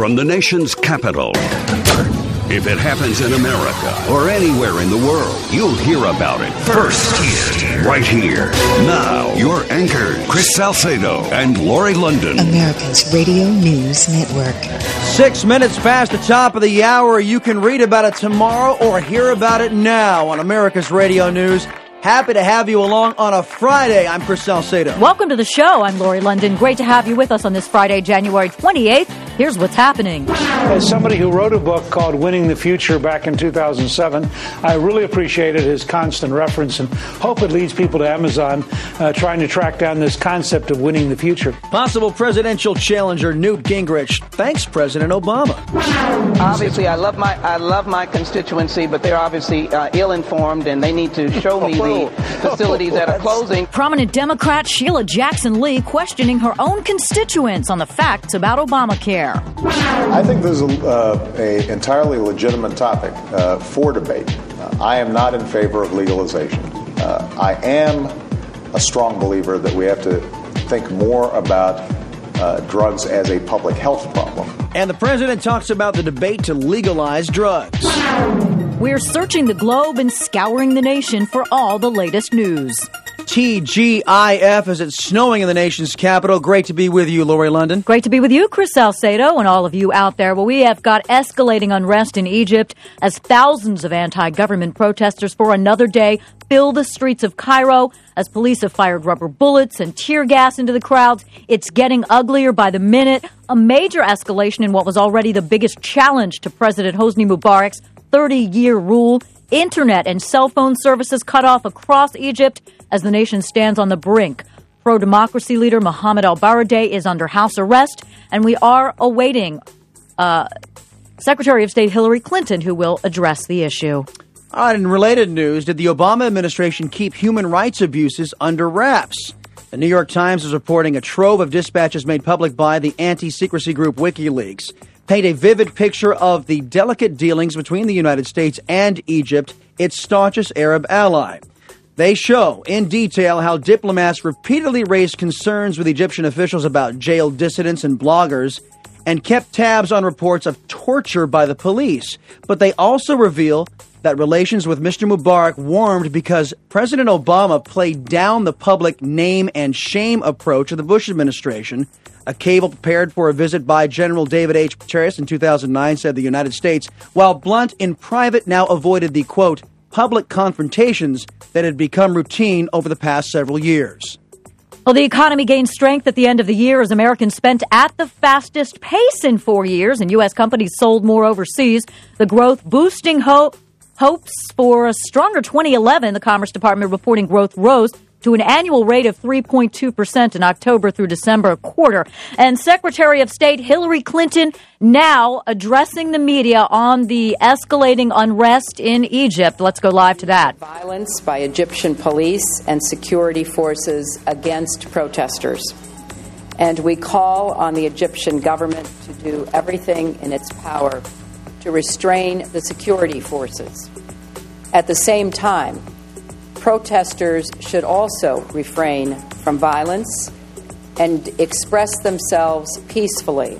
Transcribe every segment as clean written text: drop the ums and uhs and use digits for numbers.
from the nation's capital. If it happens in America or anywhere in the world, you'll hear about it first here, right here. Now, your anchors, Chris Salcedo and Lori London. America's Radio News Network. 6 minutes past the top of the hour. You can read about it tomorrow or hear about it now on America's Radio News. Happy to have you along on a Friday. I'm Chris Salcedo. Welcome to the show. I'm Lori London. Great to have you with us on this Friday, January 28th. Here's what's happening. As somebody who wrote a book called Winning the Future back in 2007, I really appreciated his constant reference and hope it leads people to Amazon trying to track down this concept of winning the future. Possible presidential challenger Newt Gingrich thanks President Obama. Obviously, I love my constituency, but they're obviously ill-informed, and they need to show me the facilities that are closing. Prominent Democrat Sheila Jackson Lee questioning her own constituents on the facts about Obamacare. I think this is an entirely legitimate topic for debate. I am not in favor of legalization. I am a strong believer that we have to think more about drugs as a public health problem. And the president talks about the debate to legalize drugs. We're searching the globe and scouring the nation for all the latest news. TGIF as it's snowing in the nation's capital. Great to be with you, Lori London. Great to be with you, Chris Salcedo, and all of you out there. Well, we have got escalating unrest in Egypt as thousands of anti-government protesters for another day fill the streets of Cairo as police have fired rubber bullets and tear gas into the crowds. It's getting uglier by the minute. A major escalation in what was already the biggest challenge to President Hosni Mubarak's 30-year rule. Internet and cell phone services cut off across Egypt as the nation stands on the brink. Pro-democracy leader Mohammed al-Baradei is under house arrest, and we are awaiting Secretary of State Hillary Clinton, who will address the issue. All right, in related news, did the Obama administration keep human rights abuses under wraps? The New York Times is reporting a trove of dispatches made public by the anti-secrecy group WikiLeaks paint a vivid picture of the delicate dealings between the United States and Egypt, its staunchest Arab ally. They show in detail how diplomats repeatedly raised concerns with Egyptian officials about jailed dissidents and bloggers and kept tabs on reports of torture by the police. But they also reveal that relations with Mr. Mubarak warmed because President Obama played down the public name and shame approach of the Bush administration. A cable prepared for a visit by General David H. Petraeus in 2009 said the United States, while blunt in private, now avoided the, quote, public confrontations that had become routine over the past several years. Well, the economy gained strength at the end of the year as Americans spent at the fastest pace in 4 years, and U.S. companies sold more overseas. The growth boosting hopes for a stronger 2011. The Commerce Department reporting growth rose to an annual rate of 3.2% in October through December quarter. And Secretary of State Hillary Clinton now addressing the media on the escalating unrest in Egypt. Let's go live to that. Violence by Egyptian police and security forces against protesters. And we call on the Egyptian government to do everything in its power to restrain the security forces. At the same time, protesters should also refrain from violence and express themselves peacefully.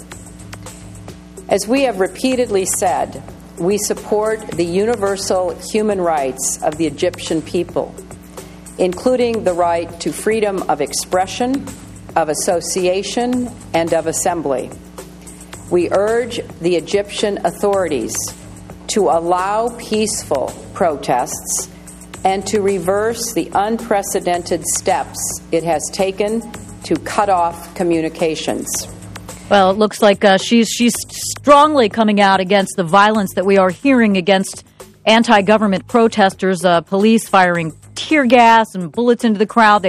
As we have repeatedly said, we support the universal human rights of the Egyptian people, including the right to freedom of expression, of association, and of assembly. We urge the Egyptian authorities to allow peaceful protests and to reverse the unprecedented steps it has taken to cut off communications. Well, it looks like she's strongly coming out against the violence that we are hearing against anti-government protesters, police firing tear gas and bullets into the crowd.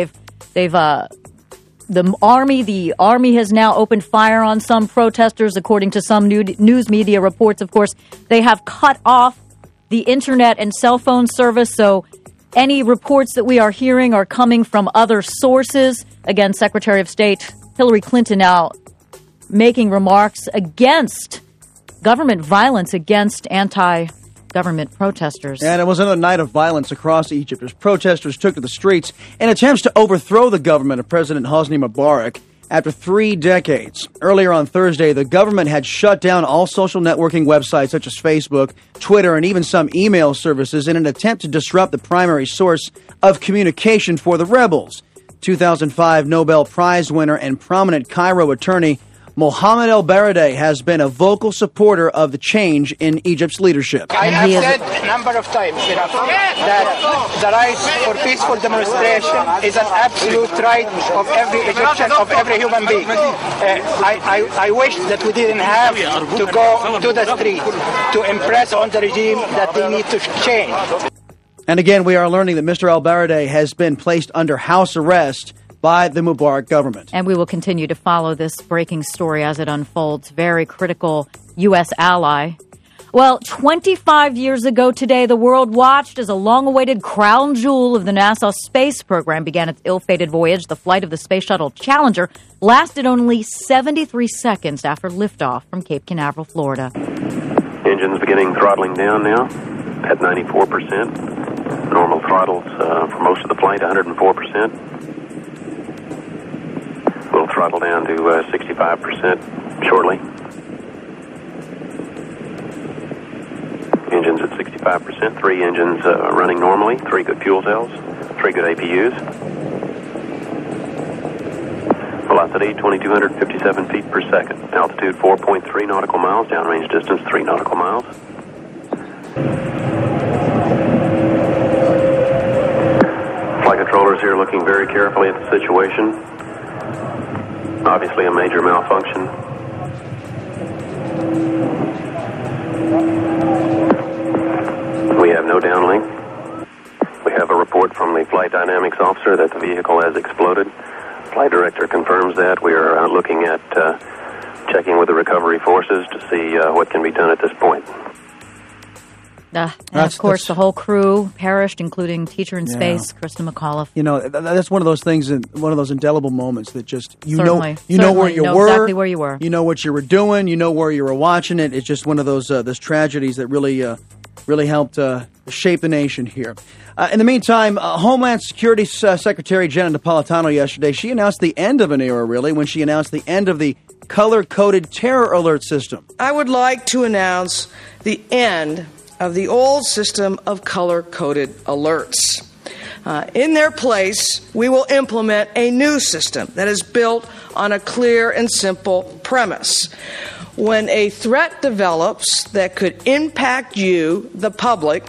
The army has now opened fire on some protesters, according to some news media reports. Of course, they have cut off the internet and cell phone service, so any reports that we are hearing are coming from other sources. Again, Secretary of State Hillary Clinton now making remarks against government violence against anti-government protesters. And it was another night of violence across Egypt as protesters took to the streets in attempts to overthrow the government of President Hosni Mubarak. after 3 decades. Earlier on Thursday, the government had shut down all social networking websites such as Facebook, Twitter, and even some email services in an attempt to disrupt the primary source of communication for the rebels. 2005 Nobel Prize winner and prominent Cairo attorney Mohammed El-Baradei has been a vocal supporter of the change in Egypt's leadership. I have said a number of times that the right for peaceful demonstration is an absolute right of every Egyptian, of every human being. I wish that we didn't have to go to the street to impress on the regime that they need to change. And again, we are learning that Mr. El-Baradei has been placed under house arrest by the Mubarak government. And we will continue to follow this breaking story as it unfolds. Very critical U.S. ally. Well, 25 years ago today, the world watched as a long-awaited crown jewel of the NASA space program began its ill-fated voyage. The flight of the Space Shuttle Challenger lasted only 73 seconds after liftoff from Cape Canaveral, Florida. Engines beginning throttling down now at 94%. Normal throttles for most of the flight, 104%. We'll throttle down to 65% shortly. Engines at 65%. 3 engines running normally. 3 good fuel cells. 3 good APUs. Velocity 2,257 feet per second. Altitude 4.3 nautical miles. Downrange distance 3 nautical miles. Flight controllers here looking very carefully at the situation. Obviously a major malfunction. We have no downlink. We have a report from the flight dynamics officer that the vehicle has exploded. Flight director confirms that. We are looking at checking with the recovery forces to see what can be done at this point. And of course, the whole crew perished, including teacher in space, Krista McAuliffe. You know, that's one of those things, one of those indelible moments that just, you know where you were. Exactly where you were. You know what you were doing. You know where you were watching it. It's just one of those tragedies that really helped shape the nation here. In the meantime, Homeland Security Secretary Jenna Napolitano yesterday, she announced the end of an era, really, when she announced the end of the color-coded terror alert system. I would like to announce the end of the old system of color-coded alerts. In their place, we will implement a new system that is built on a clear and simple premise. When a threat develops that could impact you, the public,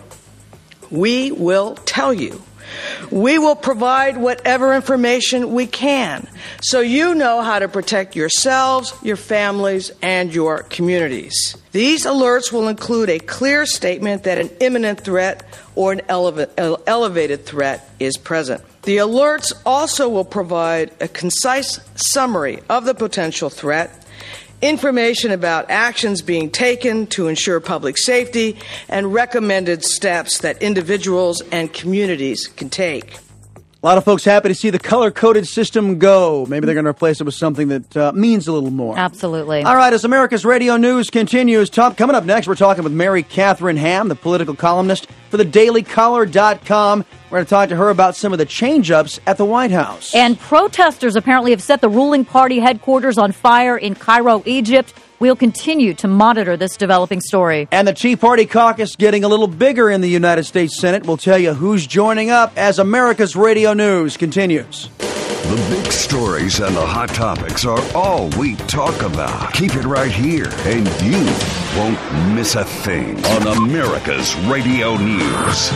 we will tell you. We will provide whatever information we can so you know how to protect yourselves, your families, and your communities. These alerts will include a clear statement that an imminent threat or an elevated threat is present. The alerts also will provide a concise summary of the potential threat, information about actions being taken to ensure public safety, and recommended steps that individuals and communities can take. A lot of folks happy to see the color-coded system go. Maybe they're going to replace it with something that means a little more. Absolutely. All right, as America's Radio News continues, coming up next, we're talking with Mary Catherine Ham, the political columnist for thedailycaller.com. We're going to talk to her about some of the change-ups at the White House. And protesters apparently have set the ruling party headquarters on fire in Cairo, Egypt. We'll continue to monitor this developing story. And the Tea Party caucus getting a little bigger in the United States Senate. We'll tell you who's joining up as America's Radio News continues. The big stories and the hot topics are all we talk about. Keep it right here, and you won't miss a thing on America's Radio News.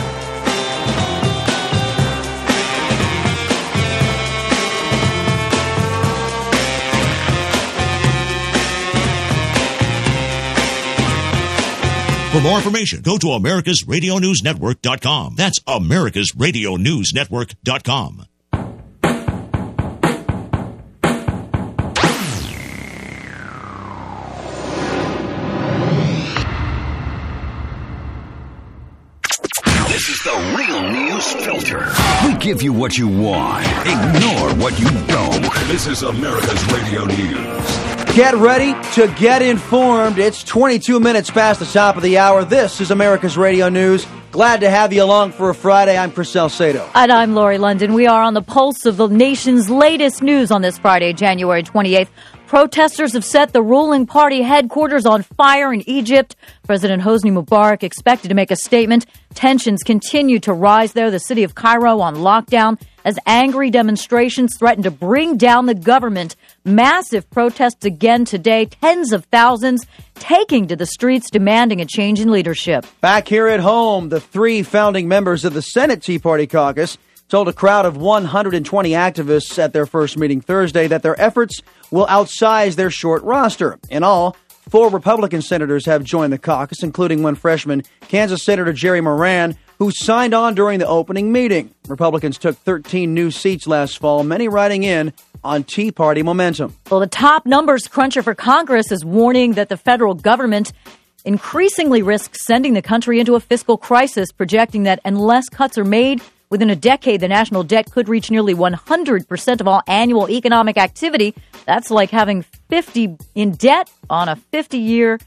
For more information, go to americasradionewsnetwork.com. That's americasradionewsnetwork.com. This is the Real News Filter. We give you what you want, ignore what you don't. This is America's Radio News. Get ready to get informed. It's 22 minutes past the top of the hour. This is America's Radio News. Glad to have you along for a Friday. I'm Chris Salcedo. And I'm Lori London. We are on the pulse of the nation's latest news on this Friday, January 28th. Protesters have set the ruling party headquarters on fire in Egypt. President Hosni Mubarak expected to make a statement. Tensions continue to rise there. The city of Cairo on lockdown as angry demonstrations threaten to bring down the government. Massive protests again today. Tens of thousands taking to the streets demanding a change in leadership. Back here at home, the three founding members of the Senate Tea Party caucus told a crowd of 120 activists at their first meeting Thursday that their efforts will outsize their short roster. In all, 4 Republican senators have joined the caucus, including one freshman, Kansas Senator Jerry Moran, who signed on during the opening meeting. Republicans took 13 new seats last fall, many riding in on Tea Party momentum. Well, the top numbers cruncher for Congress is warning that the federal government increasingly risks sending the country into a fiscal crisis, projecting that unless cuts are made within a decade, the national debt could reach nearly 100% of all annual economic activity. That's like having 50 in debt on a 50-year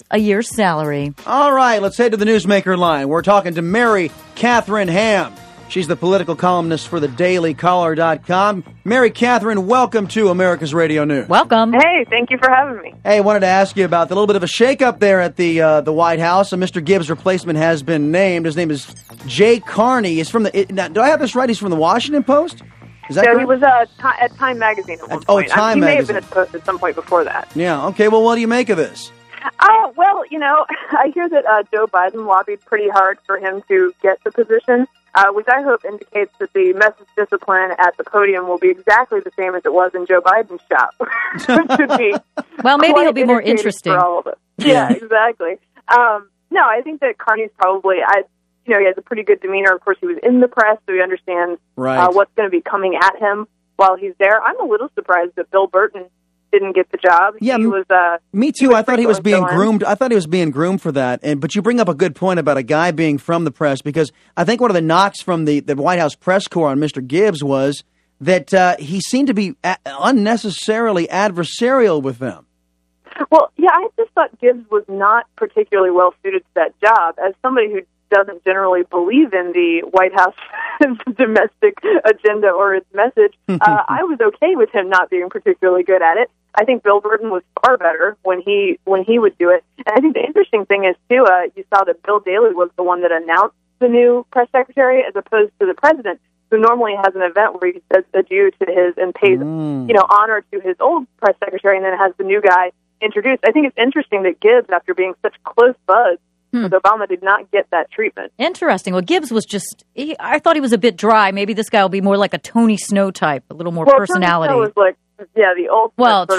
salary. All right, let's head to the Newsmaker line. We're talking to Mary Catherine Ham. She's the political columnist for thedailycaller.com. Mary Catherine, welcome to America's Radio News. Welcome. Hey, thank you for having me. Hey, I wanted to ask you about the little bit of a shakeup there at the White House. Mr. Gibbs' replacement has been named. His name is Jay Carney. He's from now, do I have this right? He's from the Washington Post? Is that correct? He was at Time Magazine at one point. Time Magazine. He may have been at Post at some point before that. Yeah, okay. Well, what do you make of this? Well, I hear that Joe Biden lobbied pretty hard for him to get the position, which I hope indicates that the message discipline at the podium will be exactly the same as it was in Joe Biden's shop. Which would be well, maybe it'll be more interesting for all of us. Yeah, exactly. No, I think that Carney's probably, he has a pretty good demeanor. Of course, he was in the press, so he understands what's going to be coming at him while he's there. I'm a little surprised that Bill Burton didn't get the job. Yeah, he was, me too. I thought he was being groomed. I thought he was being groomed for that. But you bring up a good point about a guy being from the press, because I think one of the knocks from the White House press corps on Mr. Gibbs was that he seemed to be unnecessarily adversarial with them. Well, yeah, I just thought Gibbs was not particularly well suited to that job. As somebody who doesn't generally believe in the White House domestic agenda or its message, I was okay with him not being particularly good at it. I think Bill Burton was far better when he would do it. And I think the interesting thing is, too, you saw that Bill Daley was the one that announced the new press secretary, as opposed to the president, who normally has an event where he says adieu to his and pays honor to his old press secretary, and then has the new guy introduced. I think it's interesting that Gibbs, after being such close buds with Obama, did not get that treatment. Interesting. Well, Gibbs was I thought he was a bit dry. Maybe this guy will be more like a Tony Snow type, a little more personality. Tony Snow was the ultimate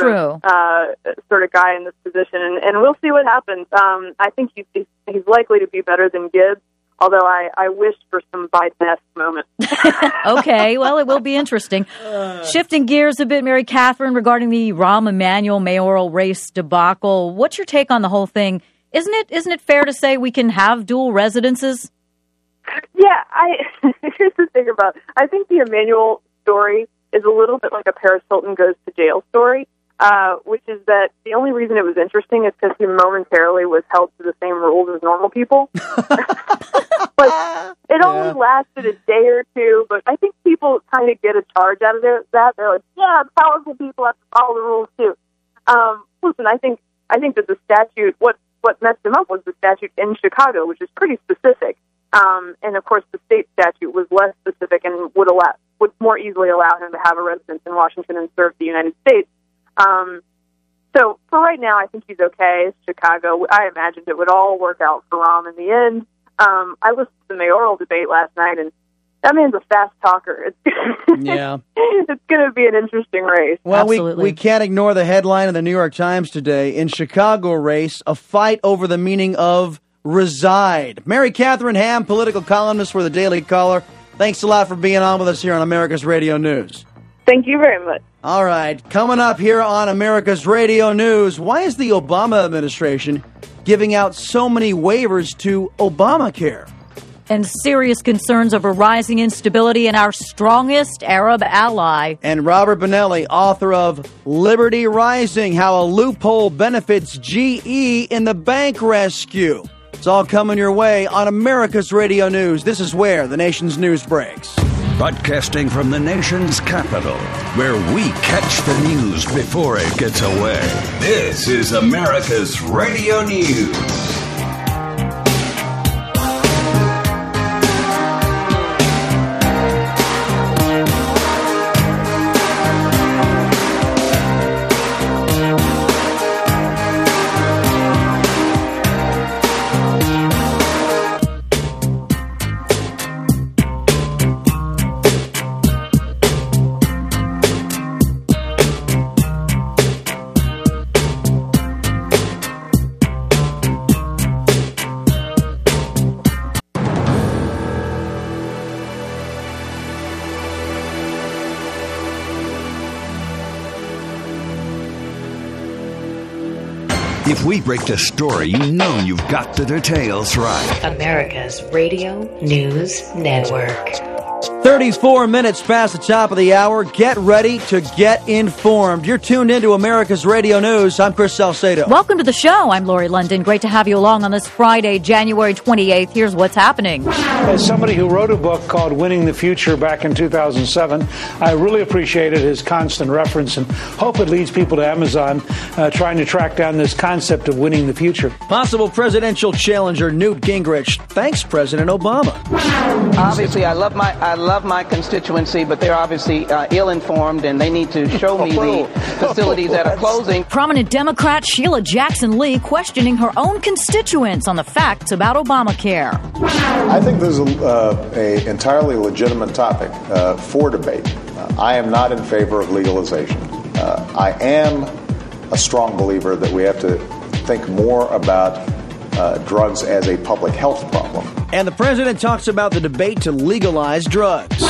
sort of guy in this position, and we'll see what happens. I think he's likely to be better than Gibbs, although I wish for some Biden-esque moment. Okay, well, it will be interesting. Shifting gears a bit, Mary Catherine, regarding the Rahm Emanuel mayoral race debacle, what's your take on the whole thing? Isn't it fair to say we can have dual residences? Yeah, here's the thing about it. I think the Emanuel story is a little bit like a Paris Hilton goes to jail story, which is that the only reason it was interesting is because he momentarily was held to the same rules as normal people. But it only lasted a day or two, but I think people kind of get a charge out of that. They're like, yeah, powerful people have to follow the rules too. Listen, I think that the statute, what messed him up was the statute in Chicago, which is pretty specific. And of course, the state statute was less specific and would more easily allow him to have a residence in Washington and serve the United States. So for right now, I think he's okay. It's Chicago. I imagined it would all work out for Rahm in the end. I listened to the mayoral debate last night, and that man's a fast talker. It's going to be an interesting race. Well, we can't ignore the headline of the New York Times today. In Chicago race, a fight over the meaning of reside. Mary Catherine Ham, political columnist for the Daily Caller. Thanks a lot for being on with us here on America's Radio News. Thank you very much. All right, coming up here on America's Radio News, why is the Obama administration giving out so many waivers to Obamacare? And serious concerns over rising instability in our strongest Arab ally. And Robert Bonelli, author of Liberty Rising, How a Loophole Benefits GE in the Bank Rescue. It's all coming your way on America's Radio News. This is where the nation's news breaks. Broadcasting from the nation's capital, where we catch the news before it gets away. This is America's Radio News. If we break the story, you know you've got the details right. America's Radio News Network. 34 minutes past the top of the hour. Get ready to get informed. You're tuned into America's Radio News. I'm Chris Salcedo. Welcome to the show. I'm Lori London. Great to have you along on this Friday, January 28th. Here's what's happening. As somebody who wrote a book called Winning the Future back in 2007, I really appreciated his constant reference and hope it leads people to Amazon trying to track down this concept of winning the future. Possible presidential challenger Newt Gingrich thanks President Obama. Obviously, I love my constituency, but they're obviously ill-informed, and they need to show me the facilities that are closing. Prominent Democrat Sheila Jackson Lee questioning her own constituents on the facts about Obamacare. I think this is an entirely legitimate topic for debate. I am not in favor of legalization. I am a strong believer that we have to think more about drugs as a public health problem. And the president talks about the debate to legalize drugs.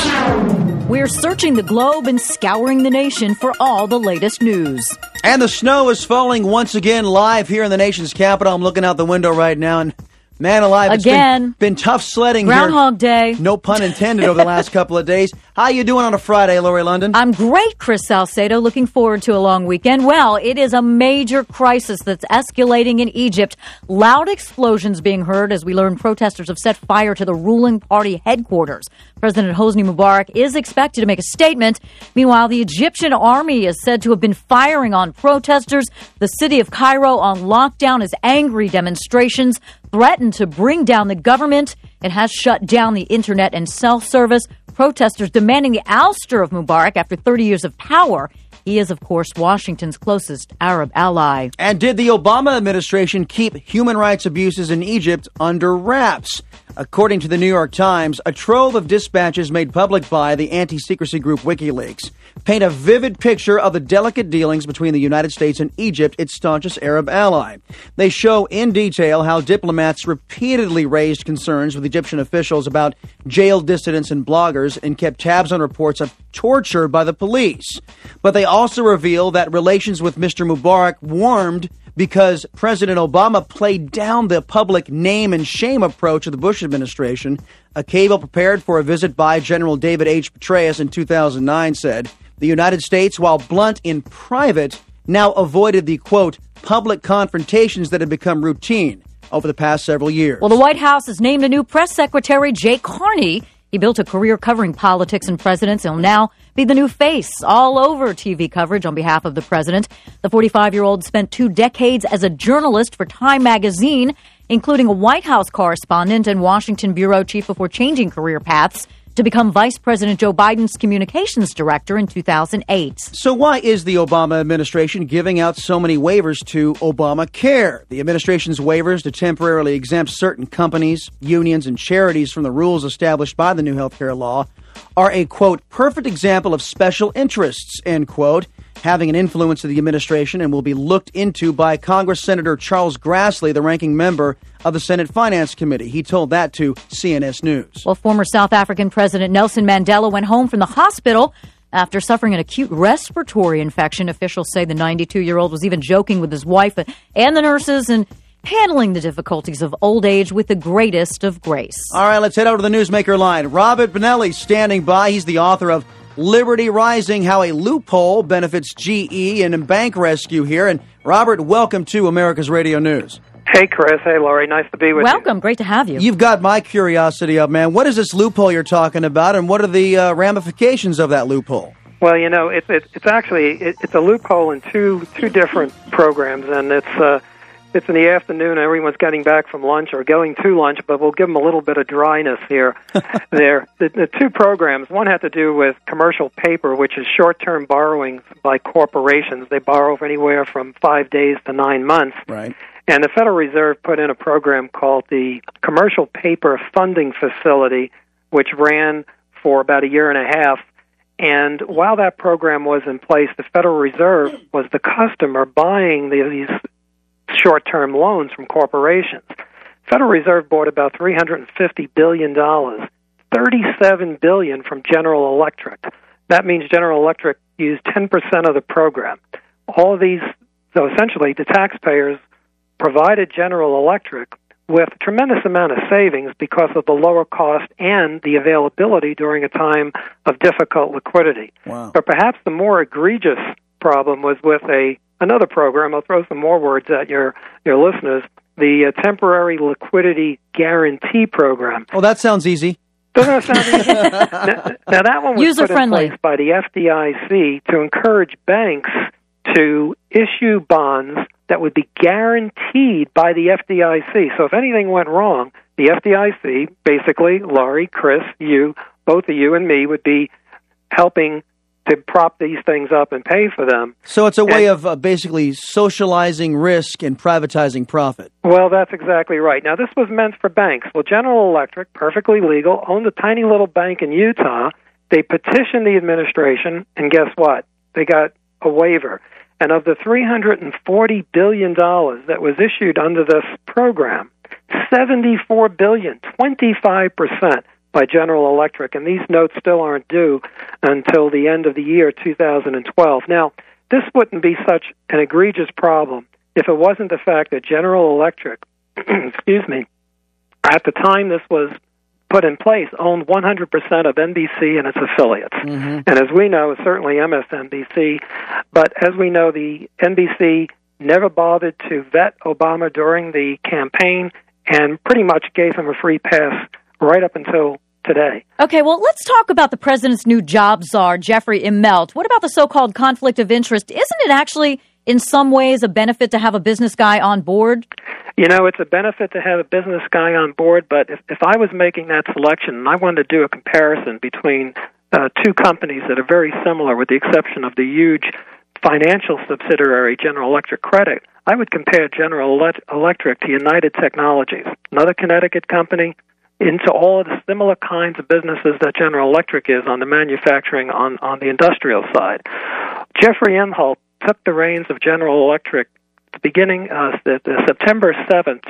We're searching the globe and scouring the nation for all the latest news. And the snow is falling once again live here in the nation's capital. I'm looking out the window right now, and man alive, it's been tough sledding Groundhog Day. No pun intended over the last couple of days. How you doing on a Friday, Lori London? I'm great, Chris Salcedo. Looking forward to a long weekend. Well, it is a major crisis that's escalating in Egypt. Loud explosions being heard as we learn protesters have set fire to the ruling party headquarters. President Hosni Mubarak is expected to make a statement. Meanwhile, the Egyptian army is said to have been firing on protesters. The city of Cairo on lockdown as angry demonstrations threaten to bring down the government. It has shut down the internet and cell service. Protesters demanding the ouster of Mubarak after 30 years of power. He is, of course, Washington's closest Arab ally. And did the Obama administration keep human rights abuses in Egypt under wraps? According to the New York Times, a trove of dispatches made public by the anti-secrecy group WikiLeaks paint a vivid picture of the delicate dealings between the United States and Egypt, its staunchest Arab ally. They show in detail how diplomats repeatedly raised concerns with Egyptian officials about jailed dissidents and bloggers and kept tabs on reports of torture by the police. But they also reveal that relations with Mr. Mubarak warmed because President Obama played down the public name and shame approach of the Bush administration. A cable prepared for a visit by General David H. Petraeus in 2009 said, the United States, while blunt in private, now avoided the, quote, public confrontations that had become routine over the past several years. Well, the White House has named a new press secretary, Jay Carney. He built a career covering politics and presidents and will now be the new face all over TV coverage on behalf of the president. The 45-year-old spent 2 decades as a journalist for Time magazine, including a White House correspondent and Washington bureau chief before changing career paths to become Vice President Joe Biden's communications director in 2008. So why is the Obama administration giving out so many waivers to Obamacare? The administration's waivers to temporarily exempt certain companies, unions, and charities from the rules established by the new health care law are a, quote, perfect example of special interests, end quote, having an influence of the administration and will be looked into by Congress Senator Charles Grassley, the ranking member of the Senate Finance Committee. He told that to CNS News. Well, former South African President Nelson Mandela went home from the hospital after suffering an acute respiratory infection. Officials say the 92-year-old was even joking with his wife and the nurses, and handling the difficulties of old age with the greatest of grace. All right, let's head over to the Newsmaker line. Robert Benelli standing by. He's the author of Liberty Rising, How a Loophole Benefits GE and Bank Rescue here. And Robert, welcome to America's Radio News. Hey, Chris. Hey, Laurie. Nice to be with you. Welcome. Great to have you. You've got my curiosity up, man. What is this loophole you're talking about, and what are the ramifications of that loophole? Well, you know, it's a loophole in two different programs, and it's in the afternoon. Everyone's getting back from lunch or going to lunch, but we'll give them a little bit of dryness here. The two programs, one had to do with commercial paper, which is short-term borrowing by corporations. They borrow for anywhere from 5 days to 9 months. Right. And the Federal Reserve put in a program called the Commercial Paper Funding Facility, which ran for about a year and a half. And while that program was in place, the Federal Reserve was the customer buying these short-term loans from corporations. Federal Reserve bought about $350 billion, $37 billion from General Electric. That means General Electric used 10% of the program. All of these, so essentially the taxpayers provided General Electric with a tremendous amount of savings because of the lower cost and the availability during a time of difficult liquidity. Wow. But perhaps the more egregious problem was with another program. I'll throw some more words at your listeners. The Temporary Liquidity Guarantee Program. Oh, that sounds easy. Doesn't that sound easy? Now that one was put in place by the FDIC to encourage banks to issue bonds that would be guaranteed by the FDIC. So if anything went wrong, the FDIC, basically, Laurie, Chris, you, both of you and me, would be helping to prop these things up and pay for them. So it's a way of basically socializing risk and privatizing profit. Well, that's exactly right. Now, this was meant for banks. Well, General Electric, perfectly legal, owned a tiny little bank in Utah. They petitioned the administration, and guess what? They got a waiver. And of the $340 billion that was issued under this program, $74 billion, 25%, by General Electric, and these notes still aren't due until the end of the year 2012. Now, this wouldn't be such an egregious problem if it wasn't the fact that General Electric, excuse me, at the time this was put in place, owned 100% of NBC and its affiliates. Mm-hmm. And as we know, certainly MSNBC, but as we know, the NBC never bothered to vet Obama during the campaign and pretty much gave him a free pass right up until today. Okay, well, let's talk about the president's new job czar, Jeffrey Immelt. What about the so-called conflict of interest? Isn't it actually, in some ways, a benefit to have a business guy on board? You know, it's a benefit to have a business guy on board, but if I was making that selection and I wanted to do a comparison between two companies that are very similar, with the exception of the huge financial subsidiary, General Electric Credit, I would compare General Electric to United Technologies, another Connecticut company, into all of the similar kinds of businesses that General Electric is on the manufacturing, on the industrial side. Jeffrey Immelt took the reins of General Electric beginning September 7th,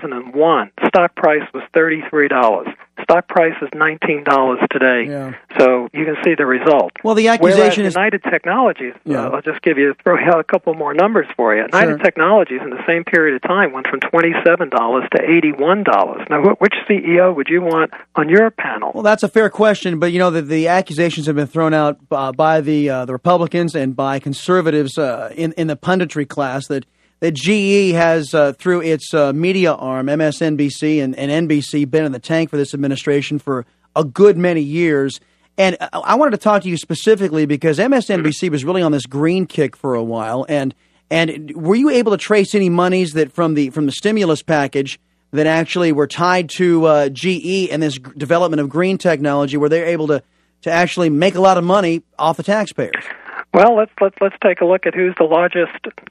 2001. Stock price was $33. Stock price is $19 today. Yeah. So you can see the result. Well, the accusation is United Technologies. I'll just throw out a couple more numbers for you. United Technologies in the same period of time went from $27 to $81. Now, which CEO would you want on your panel? Well, that's a fair question, but you know the accusations have been thrown out by the Republicans and by conservatives in the punditry class that GE has, through its media arm, MSNBC and NBC, been in the tank for this administration for a good many years. And I wanted to talk to you specifically because MSNBC was really on this green kick for a while. And were you able to trace any monies that from the stimulus package that actually were tied to GE and this development of green technology, where they're able to actually make a lot of money off the taxpayers? Well, let's take a look at who's the largest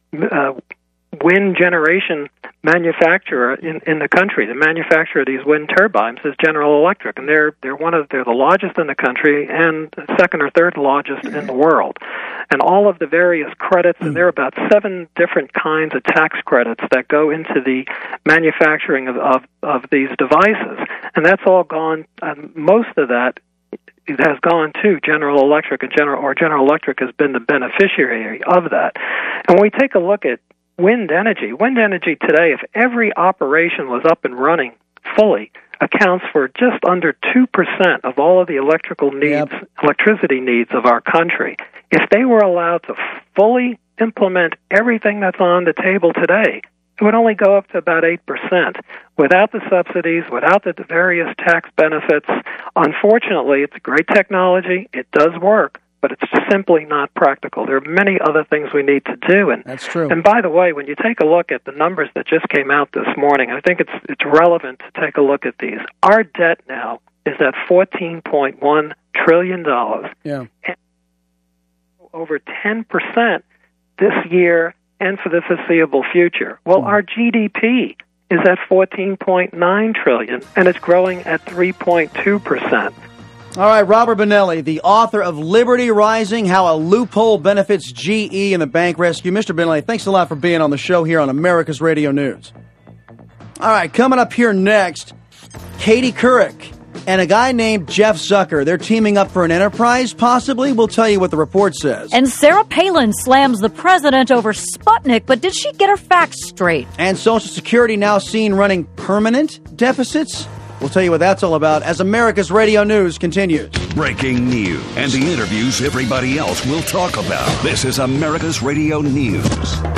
wind generation manufacturer in the country. The manufacturer of these wind turbines is General Electric, and they're the largest in the country and second or third largest in the world. And all of the various credits, and there are about 7 different kinds of tax credits that go into the manufacturing of these devices, and that's all gone. Most of that has gone to General Electric, and General Electric has been the beneficiary of that. And when we take a look at wind energy. Wind energy today, if every operation was up and running fully, accounts for just under 2% of all of the electricity needs of our country. If they were allowed to fully implement everything that's on the table today, it would only go up to about 8%. Without the subsidies, without the various tax benefits, unfortunately, it's a great technology. It does work, but it's simply not practical. There are many other things we need to do. And that's true. And by the way, when you take a look at the numbers that just came out this morning, I think it's relevant to take a look at these. Our debt now is at $14.1 trillion. Yeah. And over 10% this year and for the foreseeable future. Well, our GDP is at $14.9 trillion, and it's growing at 3.2%. All right, Robert Bonelli, the author of Liberty Rising, How a Loophole Benefits GE and the Bank Rescue. Mr. Bonelli, thanks a lot for being on the show here on America's Radio News. All right, coming up here next, Katie Couric and a guy named Jeff Zucker. They're teaming up for an enterprise, possibly. We'll tell you what the report says. And Sarah Palin slams the president over Sputnik, but did she get her facts straight? And Social Security now seen running permanent deficits? We'll tell you what that's all about as America's Radio News continues. Breaking news and the interviews everybody else will talk about. This is America's Radio News.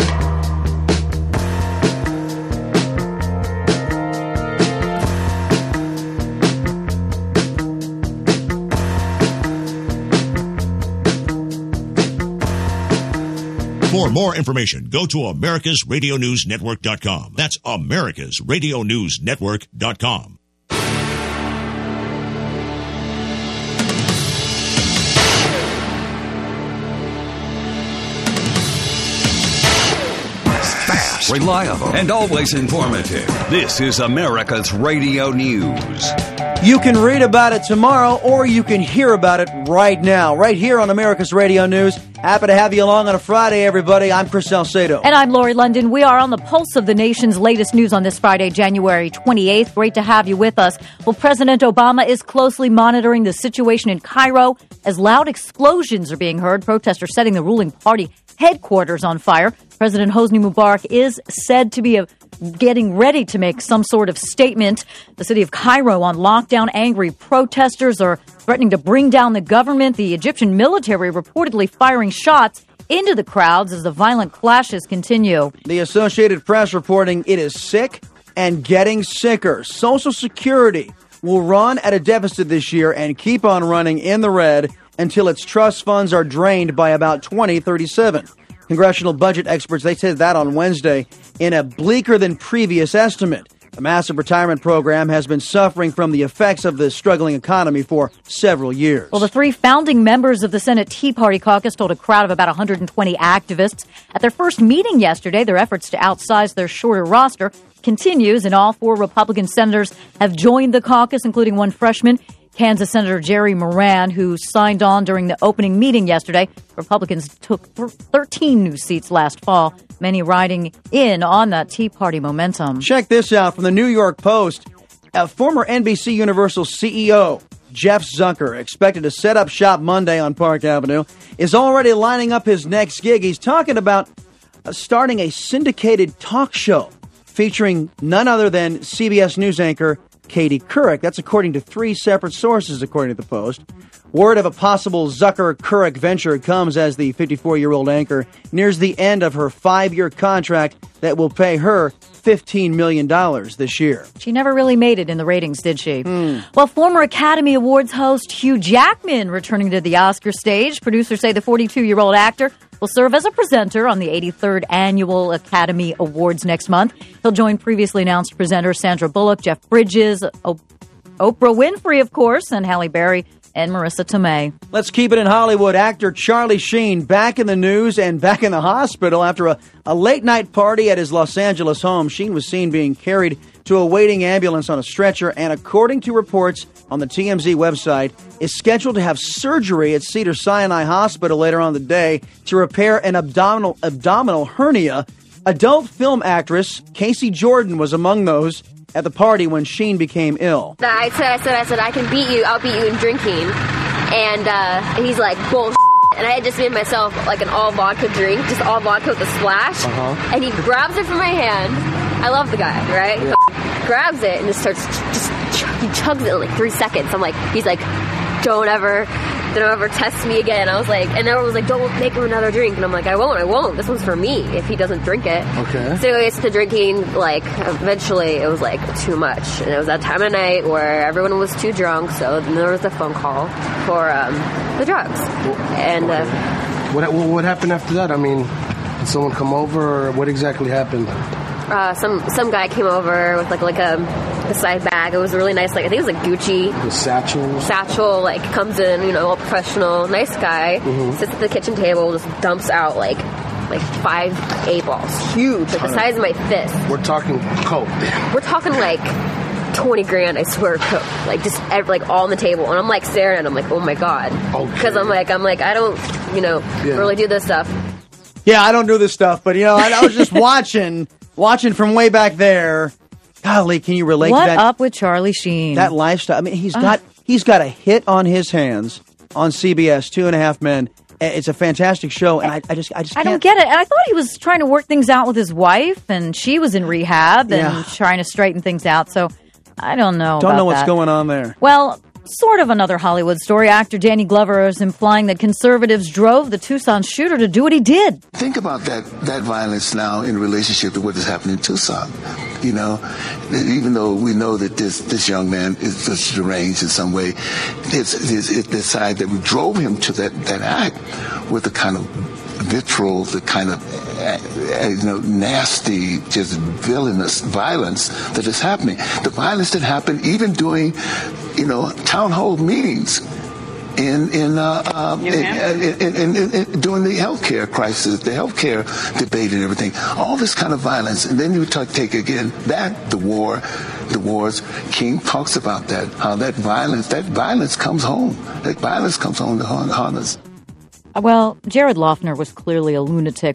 For more information, go to americasradionewsnetwork.com. That's americasradionewsnetwork.com. Fast, reliable, and always informative. This is America's Radio News. You can read about it tomorrow, or you can hear about it right now, right here on America's Radio News. Happy to have you along on a Friday, everybody. I'm Chris Salcedo. And I'm Lori London. We are on the pulse of the nation's latest news on this Friday, January 28th. Great to have you with us. Well, President Obama is closely monitoring the situation in Cairo as loud explosions are being heard. Protesters setting the ruling party headquarters on fire. President Hosni Mubarak is said to be getting ready to make some sort of statement. The city of Cairo on lockdown. Angry protesters are threatening to bring down the government. The Egyptian military reportedly firing shots into the crowds as the violent clashes continue. The Associated Press reporting it is sick and getting sicker. Social Security will run at a deficit this year and keep on running in the red until its trust funds are drained by about 2037. Congressional budget experts, they said that on Wednesday in a bleaker than previous estimate. The massive retirement program has been suffering from the effects of the struggling economy for several years. Well, the three founding members of the Senate Tea Party caucus told a crowd of about 120 activists at their first meeting yesterday their efforts to outsize their shorter roster continues, and all four Republican senators have joined the caucus, including one freshman, Kansas Senator Jerry Moran, who signed on during the opening meeting yesterday. Republicans took 13 new seats last fall, many riding in on that Tea Party momentum. Check this out from the New York Post. A former NBC Universal CEO, Jeff Zucker, expected to set up shop Monday on Park Avenue, is already lining up his next gig. He's talking about starting a syndicated talk show featuring none other than CBS News anchor Katie Couric. That's according to three separate sources, according to the Post. Word of a possible Zucker-Couric venture comes as the 54-year-old anchor nears the end of her 5-year contract that will pay her $15 million this year. She never really made it in the ratings, did she? Well, former Academy Awards host Hugh Jackman returning to the Oscar stage. Producers say the 42-year-old actor will serve as a presenter on the 83rd Annual Academy Awards next month. He'll join previously announced presenters Sandra Bullock, Jeff Bridges, Oprah Winfrey, of course, and Halle Berry and Marissa Tomei. Let's keep it in Hollywood. Actor Charlie Sheen back in the news and back in the hospital after a late-night party at his Los Angeles home. Sheen was seen being carried to a waiting ambulance on a stretcher and, according to reports on the TMZ website, is scheduled to have surgery at Cedars-Sinai Hospital later on the day to repair an abdominal hernia. Adult film actress Casey Jordan was among those at the party when Sheen became ill. I said, I can beat you. I'll beat you in drinking. And he's like, bullshit. and I had just made myself like an all vodka drink, just all vodka with a splash. And he grabs it from my hand. I love the guy, right? Yeah. He grabs it and just starts, he chugs it in like 3 seconds. He's like, don't ever test me again. I was like, and everyone was like, don't make him another drink. And I'm like, I won't. This one's for me if he doesn't drink it. Okay. So anyways, to drinking, like, eventually it was like too much. And it was that time of night where everyone was too drunk. So then there was a phone call for the drugs. And what happened after that? I mean, did someone come over, or what exactly happened? Some guy came over with like a side bag. It was really nice. Like, I think it was like Gucci. The satchel, like, comes in, all professional, nice guy. Sits at the kitchen table, just dumps out like 5 8-balls, huge, like the size of my fist. We're talking coke. We're talking like $20,000, I swear, coke. Like, just like all on the table, and I'm like staring at him, like, oh my god, because I'm like I don't really do this stuff. Yeah, I don't do this stuff, but I was just watching from way back there. Golly, can you relate to that? What up with Charlie Sheen? That lifestyle. I mean, he's got a hit on his hands on CBS, 2.5 Men. It's a fantastic show, and I just can't. I don't get it. And I thought he was trying to work things out with his wife, and she was in rehab and trying to straighten things out. So I don't know. Don't know what's going on there. Well, sort of another Hollywood story. Actor Danny Glover is implying that conservatives drove the Tucson shooter to do what he did. Think about that violence now in relationship to what is happening in Tucson. Even though we know that this young man is just deranged in some way, it's the side that we drove him to that act with the kind of vitriol, the kind of nasty, just villainous violence that is happening. The violence that happened even during town hall meetings in during the healthcare crisis, the healthcare debate and everything. All this kind of violence, and then you take again the wars. King talks about that, how that violence comes home. That violence comes home to haunt us. Well, Jared Loughner was clearly a lunatic.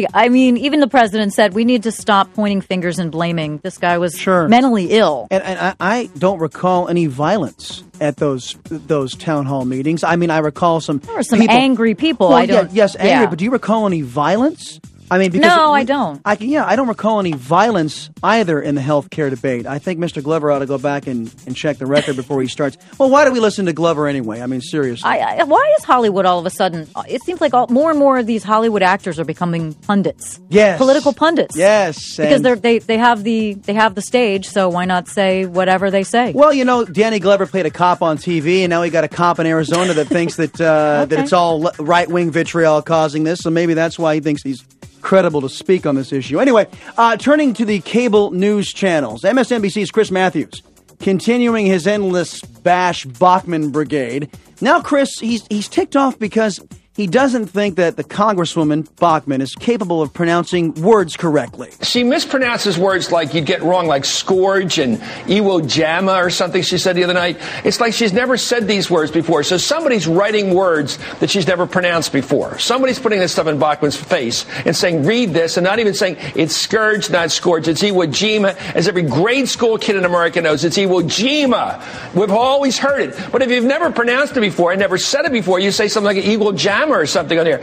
Even the president said we need to stop pointing fingers and blaming. This guy was mentally ill. And I don't recall any violence at those town hall meetings. I mean, I recall some angry people. Well, yes, angry. But do you recall any violence? I mean, because I don't. I don't recall any violence either in the healthcare debate. I think Mr. Glover ought to go back and check the record before he starts. Well, why do we listen to Glover anyway? I mean, seriously. Why is Hollywood all of a sudden? It seems like more and more of these Hollywood actors are becoming pundits. Yes, political pundits. Yes, because they have the stage, so why not say whatever they say? Well, Danny Glover played a cop on TV, and now he got a cop in Arizona that thinks that that it's all right wing vitriol causing this. So maybe that's why he thinks he's credible to speak on this issue. Anyway, turning to the cable news channels, MSNBC's Chris Matthews continuing his endless bash Bachmann brigade. Now, Chris, he's ticked off because he doesn't think that the Congresswoman Bachmann is capable of pronouncing words correctly. She mispronounces words like you'd get wrong, like scourge and Iwo Jima or something she said the other night. It's like she's never said these words before. So somebody's writing words that she's never pronounced before. Somebody's putting this stuff in Bachmann's face and saying, read this, and not even saying it's scourge, not scourge. It's Iwo Jima, as every grade school kid in America knows. It's Iwo Jima. We've always heard it. But if you've never pronounced it before and never said it before, you say something like Iwo Jima or something on here.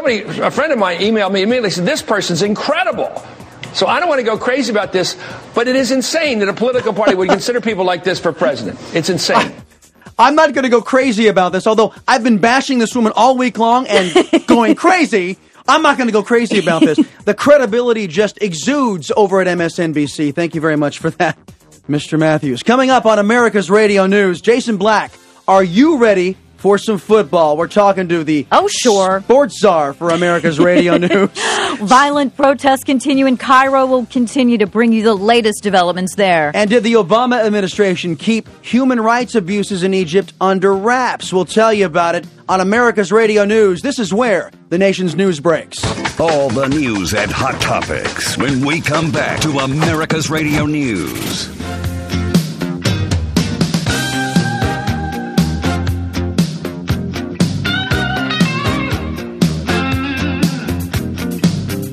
A friend of mine emailed me immediately, said, this person's incredible. So I don't want to go crazy about this, but it is insane that a political party would consider people like this for president. It's insane. I'm not going to go crazy about this, although I've been bashing this woman all week long and going crazy. I'm not going to go crazy about this. The credibility just exudes over at MSNBC. Thank you very much for that, Mr. Matthews. Coming up on America's Radio News, Jason Black, are you ready for some football? We're talking to the sports czar for America's Radio News. Violent protests continue in Cairo. We'll continue to bring you the latest developments there. And did the Obama administration keep human rights abuses in Egypt under wraps? We'll tell you about it on America's Radio News. This is where the nation's news breaks. All the news and hot topics when we come back to America's Radio News.